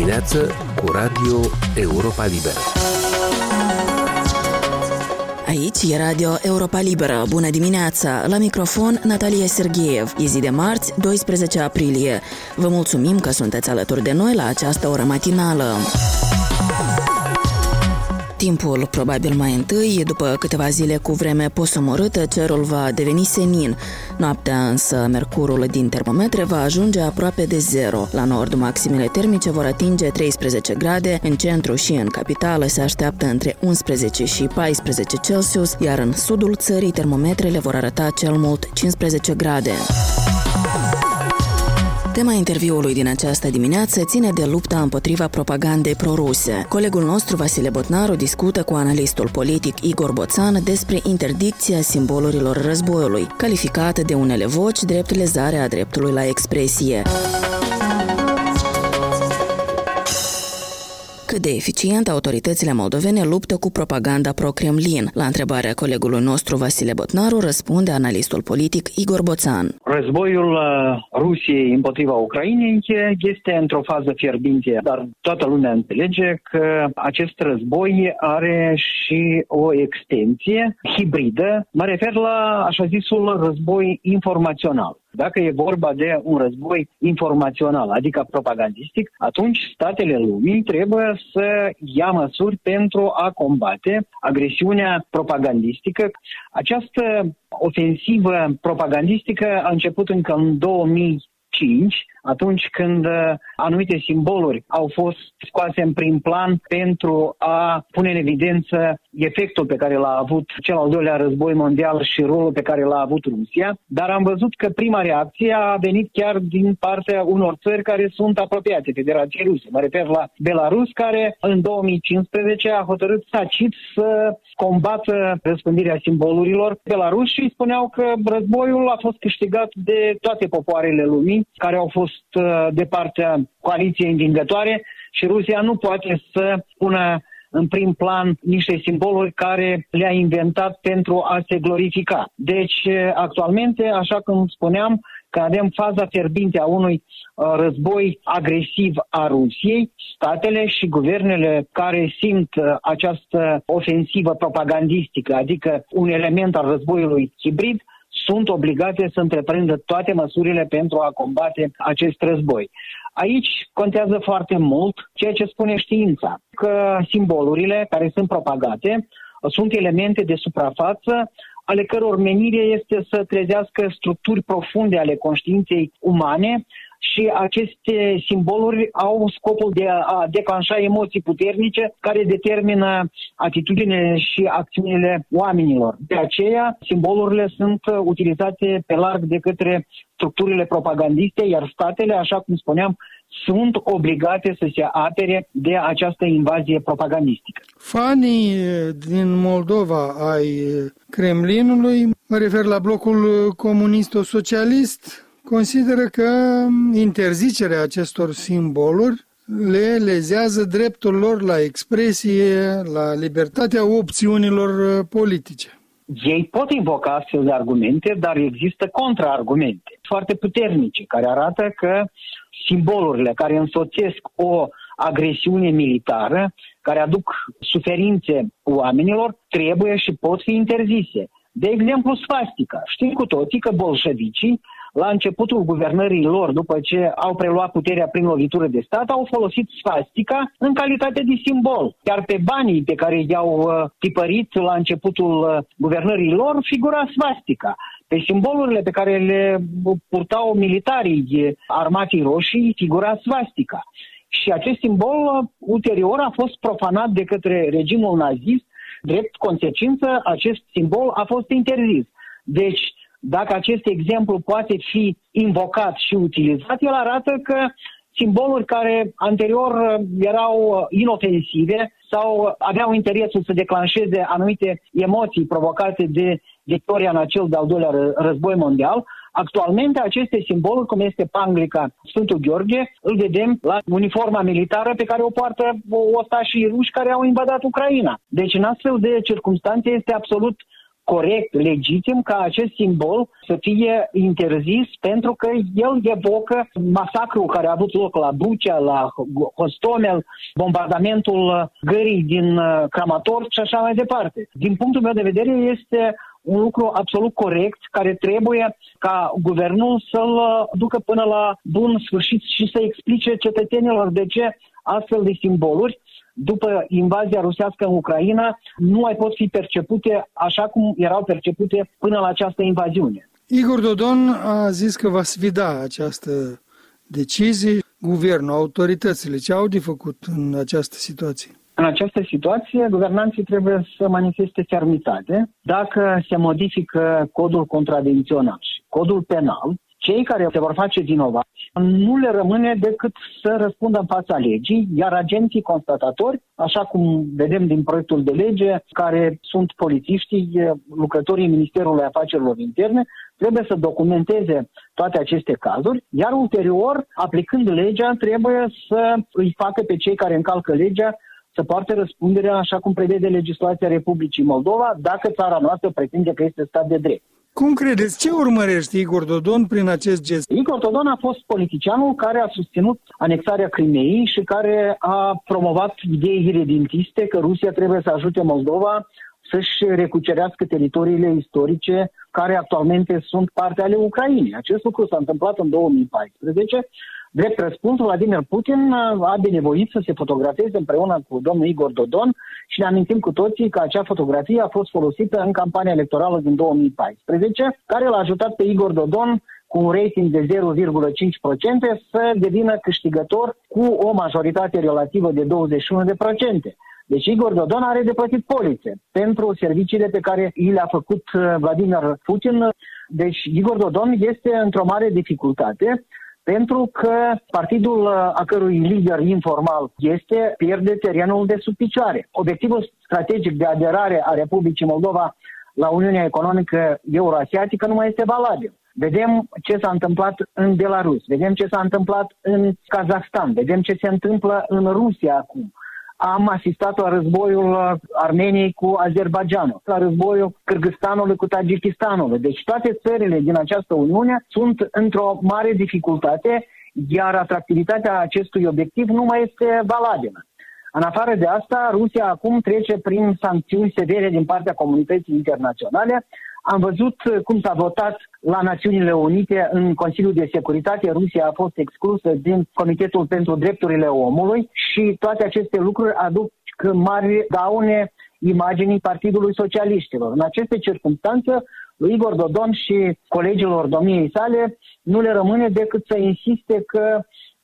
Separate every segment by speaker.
Speaker 1: dimineață cu Radio Europa Liberă.
Speaker 2: Aici e Radio Europa Liberă. Bună dimineața! La microfon Natalia Sergeev. E zi de marți, 12 aprilie. Vă mulțumim că sunteți alături de noi la această oră matinală. Timpul probabil mai întâi, după câteva zile cu vreme posomorâtă, cerul va deveni senin. Noaptea însă, mercurul din termometre va ajunge aproape de zero. La nord, maximele termice vor atinge 13 grade, în centru și în capitală se așteaptă între 11 și 14 Celsius, iar în sudul țării termometrele vor arăta cel mult 15 grade. Tema interviului din această dimineață ține de lupta împotriva propagandei proruse. Colegul nostru, Vasile Botnaru, discută cu analistul politic Igor Boțan despre interdicția simbolurilor războiului, calificată de unele voci drept lezarea dreptului la expresie. Cât de eficient autoritățile moldovene luptă cu propaganda pro-Kremlin? La întrebarea colegului nostru Vasile Botnaru răspunde analistul politic Igor Boțan.
Speaker 3: Războiul Rusiei împotriva Ucrainei este într-o fază fierbinte, dar toată lumea înțelege că acest război are și o extensie hibridă. Mă refer la așa zisul război informațional. Dacă e vorba de un război informațional, adică propagandistic, atunci statele lumii trebuie să ia măsuri pentru a combate agresiunea propagandistică. Această ofensivă propagandistică a început încă în 2005, atunci când anumite simboluri au fost scoase în prim plan pentru a pune în evidență efectul pe care l-a avut cel al doilea război mondial și rolul pe care l-a avut Rusia, dar am văzut că prima reacție a venit chiar din partea unor țări care sunt apropiate Federației Ruse. Mă refer la Belarus, care în 2015 a hotărât tacit să combată răspândirea simbolurilor Belarus și spuneau că războiul a fost câștigat de toate popoarele lumii care au fost de partea coaliției învingătoare și Rusia nu poate să pună în prim plan niște simboluri care le-a inventat pentru a se glorifica. Deci, actualmente, așa cum spuneam, că avem faza fierbinte a unui război agresiv a Rusiei, statele și guvernele care simt această ofensivă propagandistică, adică un element al războiului hibrid, sunt obligate să întreprindă toate măsurile pentru a combate acest război. Aici contează foarte mult ceea ce spune știința, că simbolurile care sunt propagate sunt elemente de suprafață ale căror menire este să trezească structuri profunde ale conștiinței umane și aceste simboluri au scopul de a declanșa emoții puternice care determină atitudinile și acțiunile oamenilor. De aceea, simbolurile sunt utilizate pe larg de către structurile propagandiste, iar statele, așa cum spuneam, sunt obligate să se apere de această invazie propagandistică.
Speaker 4: Fanii din Moldova ai Kremlinului, mă refer la blocul comunist-socialist, consideră că interzicerea acestor simboluri le lezează dreptul lor la expresie, la libertatea opțiunilor politice.
Speaker 3: Ei pot invoca astfel de argumente, dar există contraargumente foarte puternice care arată că simbolurile care însoțesc o agresiune militară, care aduc suferințe oamenilor, trebuie și pot fi interzise. De exemplu, svastica. Știm cu toții că bolșevicii, la începutul guvernării lor, după ce au preluat puterea prin lovitură de stat, au folosit svastica în calitate de simbol. Chiar pe banii pe care i-au tipărit la începutul guvernării lor, figura svastica. Pe simbolurile pe care le purtau militarii Armatei Roșii, figura svastica. Și acest simbol ulterior a fost profanat de către regimul nazist. Drept consecință, acest simbol a fost interzis. Deci, dacă acest exemplu poate fi invocat și utilizat, el arată că simboluri care anterior erau inofensive sau aveau interesul să declanșeze anumite emoții provocate de victoria în acel de-al doilea război mondial, actualmente aceste simboluri, cum este panglica Sfântul Gheorghe, îl vedem la uniforma militară pe care o poartă ostașii ruși care au invadat Ucraina. Deci în astfel de circunstanțe este absolut corect, legitim ca acest simbol să fie interzis pentru că el evocă masacrul care a avut loc la Bucha, la Hostomel, bombardamentul gării din Kramatorsk și așa mai departe. Din punctul meu de vedere este un lucru absolut corect care trebuie ca guvernul să-l ducă până la bun sfârșit și să explice cetățenilor de ce astfel de simboluri după invazia rusească în Ucraina nu mai pot fi percepute așa cum erau percepute până la această invaziune.
Speaker 4: Igor Dodon a zis că va sfida această decizie. Guvernul, autoritățile, ce au de făcut în această situație?
Speaker 3: În această situație, guvernanții trebuie să manifeste fermitate. Dacă se modifică codul contravențional și codul penal, cei care se vor face vinovați nu le rămâne decât să răspundă în fața legii, iar agenții constatatori, așa cum vedem din proiectul de lege, care sunt polițiștii, lucrătorii Ministerului Afacerilor Interne, trebuie să documenteze toate aceste cazuri, iar ulterior, aplicând legea, trebuie să îi facă pe cei care încalcă legea să poarte răspunderea așa cum prevede legislația Republicii Moldova, dacă țara noastră pretinde că este stat de drept.
Speaker 4: Cum credeți? Ce urmărește Igor Dodon prin acest gest?
Speaker 3: Igor Dodon a fost politicianul care a susținut anexarea Crimeei și care a promovat idei iredentiste că Rusia trebuie să ajute Moldova să-și recucerească teritoriile istorice care actualmente sunt parte ale Ucrainei. Acest lucru s-a întâmplat în 2014. Drept răspuns, Vladimir Putin a binevoit să se fotografeze împreună cu domnul Igor Dodon și ne amintim cu toții că acea fotografie a fost folosită în campania electorală din 2014, care l-a ajutat pe Igor Dodon cu un rating de 0,5% să devină câștigător cu o majoritate relativă de 21%. Deci Igor Dodon are de plătit polițe pentru serviciile pe care i le-a făcut Vladimir Putin. Deci Igor Dodon este într-o mare dificultate pentru că partidul a cărui lider informal pierde terenul de sub picioare. Obiectivul strategic de aderare a Republicii Moldova la Uniunea Economică Euroasiatică nu mai este valabil. Vedem ce s-a întâmplat în Belarus, vedem ce s-a întâmplat în Kazahstan, vedem ce se întâmplă în Rusia acum. Am asistat la războiul Armeniei cu Azerbaidjanul, la războiul Kârgâzstanului cu Tajikistanul. Deci toate țările din această Uniune sunt într-o mare dificultate, iar atractivitatea acestui obiectiv nu mai este valabilă. În afară de asta, Rusia acum trece prin sancțiuni severe din partea comunității internaționale. Am văzut cum s-a votat la Națiunile Unite în Consiliul de Securitate. Rusia a fost exclusă din Comitetul pentru Drepturile Omului și toate aceste lucruri aduc mari daune imaginii Partidului Socialiștilor. În aceste circunstanțe, lui Igor Dodon și colegilor domniei sale nu le rămâne decât să insiste că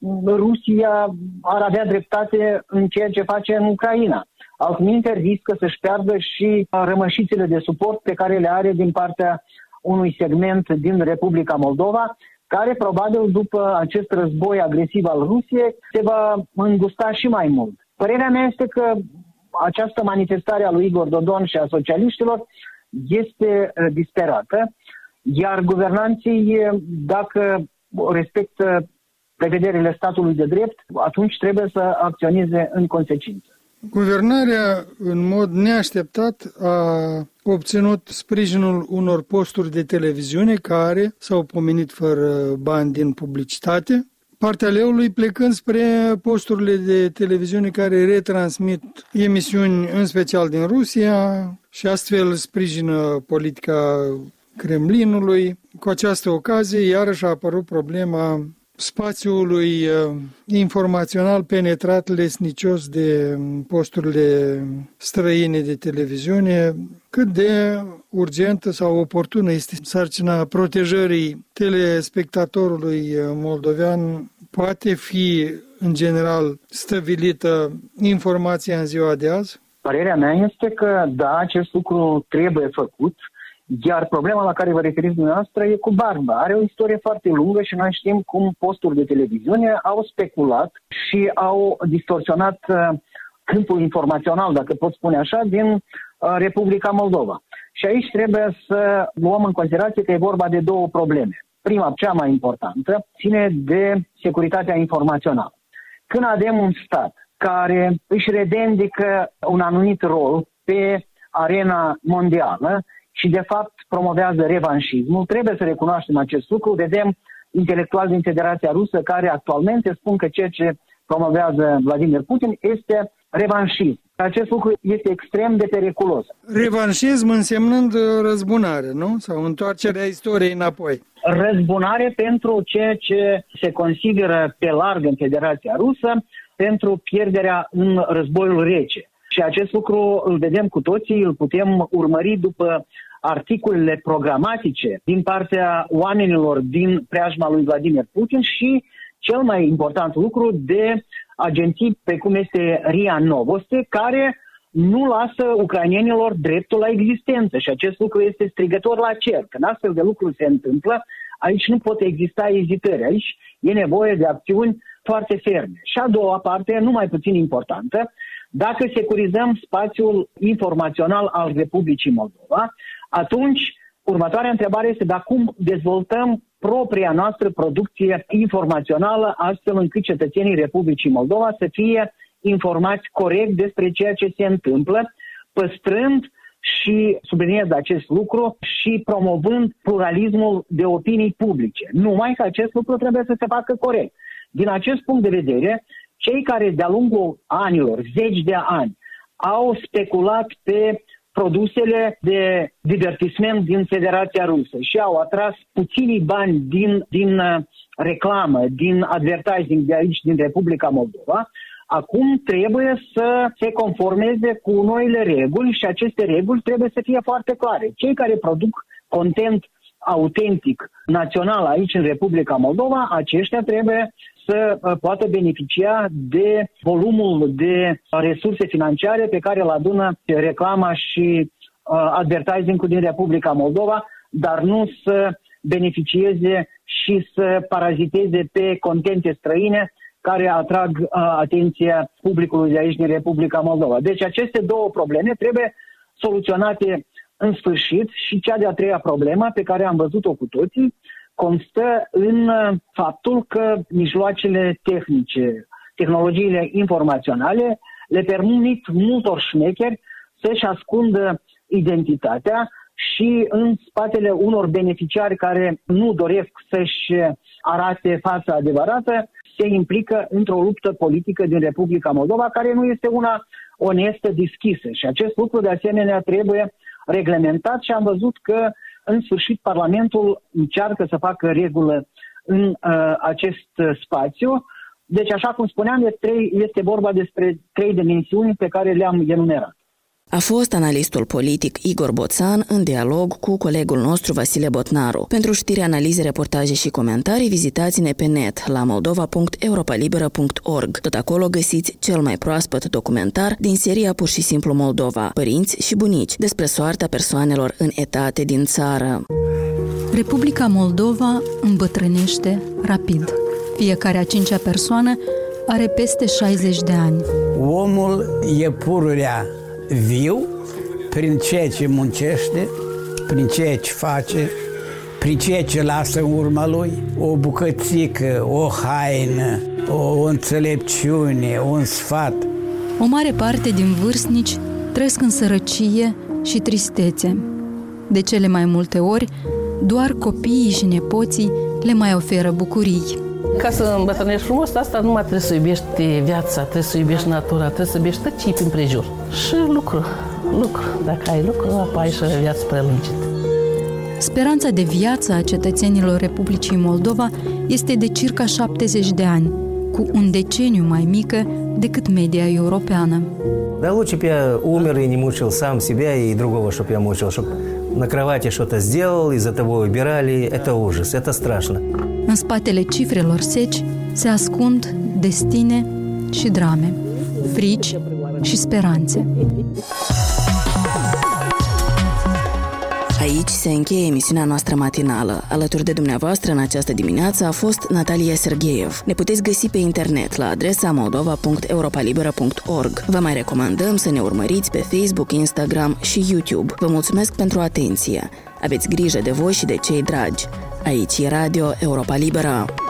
Speaker 3: Rusia ar avea dreptate în ceea ce face în Ucraina. Altminteri riscă să-și piardă și rămășițele de suport pe care le are din partea unui segment din Republica Moldova, care probabil după acest război agresiv al Rusiei se va îngusta și mai mult. Părerea mea este că această manifestare a lui Igor Dodon și a socialiștilor este disperată, iar guvernanții, dacă respectă prevederile statului de drept, atunci trebuie să acționeze în consecință.
Speaker 4: Guvernarea, în mod neașteptat, a obținut sprijinul unor posturi de televiziune care s-au pomenit fără bani din publicitate, partea leului plecând spre posturile de televiziune care retransmit emisiuni în special din Rusia și astfel sprijină politica Kremlinului. Cu această ocazie, iarăși a apărut problema spațiului informațional penetrat lesnicios de posturile străine de televiziune, cât de urgentă sau oportună este sarcina protejării telespectatorului moldovean. Poate fi, în general, stăvilită informația în ziua de azi?
Speaker 3: Părerea mea este că, da, acest lucru trebuie făcut. Iar problema la care vă referiți dumneavoastră e cu Barba. Are o istorie foarte lungă și noi știm cum posturi de televiziune au speculat și au distorsionat câmpul informațional, dacă pot spune așa, din Republica Moldova. Și aici trebuie să luăm în considerație că e vorba de două probleme. Prima, cea mai importantă, ține de securitatea informațională. Când avem un stat care își revendică un anumit rol pe arena mondială și de fapt promovează revanșismul. Trebuie să recunoaștem acest lucru. Vedem intelectuali din Federația Rusă care actualmente spun că ceea ce promovează Vladimir Putin este revanșism. Acest lucru este extrem de periculos.
Speaker 4: Revanșism însemnând răzbunare, nu? Sau întoarcerea istoriei înapoi.
Speaker 3: Răzbunare pentru ceea ce se consideră pe larg în Federația Rusă pentru pierderea în războiul rece. Și acest lucru îl vedem cu toții, îl putem urmări după articolele programatice din partea oamenilor din preajma lui Vladimir Putin și cel mai important lucru de agenții precum este RIA Novosti, care nu lasă ucrainienilor dreptul la existență și acest lucru este strigător la cer. Când astfel de lucruri se întâmplă, aici nu pot exista ezitări, aici e nevoie de acțiuni foarte ferme. Și a doua parte, nu mai puțin importantă, dacă securizăm spațiul informațional al Republicii Moldova, atunci următoarea întrebare este dar cum dezvoltăm propria noastră producție informațională astfel încât cetățenii Republicii Moldova să fie informați corect despre ceea ce se întâmplă, păstrând și subliniez acest lucru și promovând pluralismul de opinii publice. Numai că acest lucru trebuie să se facă corect. Din acest punct de vedere, cei care de-a lungul anilor, zeci de ani, au speculat pe produsele de divertisment din Federația Rusă și au atras puținii bani din reclamă, din advertising de aici, din Republica Moldova, acum trebuie să se conformeze cu noile reguli și aceste reguli trebuie să fie foarte clare. Cei care produc content autentic, național aici în Republica Moldova, aceștia trebuie să poată beneficia de volumul de resurse financiare pe care îl adună reclama și advertising-ul din Republica Moldova, dar nu să beneficieze și să paraziteze pe contente străine care atrag atenția publicului de aici din Republica Moldova. Deci aceste două probleme trebuie soluționate în sfârșit și cea de-a treia problemă pe care am văzut-o cu toții constă în faptul că mijloacele tehnice, tehnologiile informaționale le permit multor șmecheri să-și ascundă identitatea și în spatele unor beneficiari care nu doresc să-și arate fața adevărată se implică într-o luptă politică din Republica Moldova care nu este una onestă, deschisă. Și acest lucru de asemenea trebuie reglementat și am văzut că în sfârșit Parlamentul încearcă să facă regulă în acest spațiu. Deci, așa cum spuneam, este vorba despre 3 dimensiuni pe care le-am enumerat.
Speaker 2: A fost analistul politic Igor Boțan în dialog cu colegul nostru Vasile Botnaru. Pentru știri, analize, reportaje și comentarii, vizitați-ne pe net la moldova.europalibera.org. Tot acolo găsiți cel mai proaspăt documentar din seria Pur și simplu Moldova, Părinți și bunici, despre soarta persoanelor în etate din țară.
Speaker 5: Republica Moldova îmbătrânește rapid. Fiecare a 5-a persoană are peste 60 de ani.
Speaker 6: Omul e pururea viu prin ceea ce muncește, prin ceea ce face, prin ceea ce lasă în urma lui, o bucățică, o haină, o înțelepciune, un sfat.
Speaker 5: O mare parte din vârstnici trăiesc în sărăcie și tristețe. De cele mai multe ori, doar copiii și nepoții le mai oferă bucurii.
Speaker 7: Ca să îmbătrânești frumos, asta numai trebuie să iubești viața, trebuie să iubești natura, trebuie să iubești tot ce-i prin prejur. Și lucru. Dacă ai lucru, apoi ai și viață prelungită.
Speaker 5: Speranța de viață a cetățenilor Republicii Moldova este de circa 70 de ani, cu un deceniu mai mică decât media europeană.
Speaker 8: Да лучше бы я умер и не мучил сам себя и другого, чтобы я мучил, чтобы на кровати что-то сделал, из-за того убирали. Это ужас, это страшно.
Speaker 5: În spatele cifrelor seci se ascund destine și drame, frici și speranțe.
Speaker 2: Aici se încheie emisiunea noastră matinală. Alături de dumneavoastră în această dimineață a fost Natalia Sergeev. Ne puteți găsi pe internet la adresa moldova.europalibera.org. Vă mai recomandăm să ne urmăriți pe Facebook, Instagram și YouTube. Vă mulțumesc pentru atenție. Aveți grijă de voi și de cei dragi. Aici e Radio Europa Libera.